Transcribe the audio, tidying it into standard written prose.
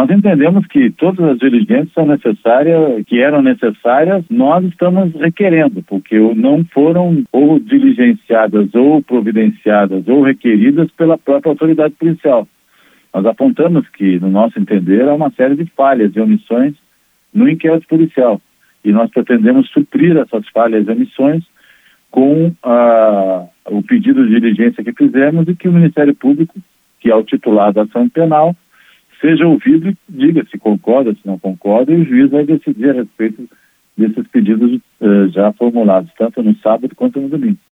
Nós entendemos que todas as diligências são necessárias, que eram necessárias, nós estamos requerendo, porque não foram ou diligenciadas, ou providenciadas, ou requeridas pela própria autoridade policial. Nós apontamos que, no nosso entender, há uma série de falhas e omissões no inquérito policial. E nós pretendemos suprir essas falhas e omissões com o pedido de diligência que fizemos e que o Ministério Público, que é o titular da ação penal, seja ouvido e diga se concorda, se não concorda, e o juiz vai decidir a respeito desses pedidos já formulados, tanto no sábado quanto no domingo.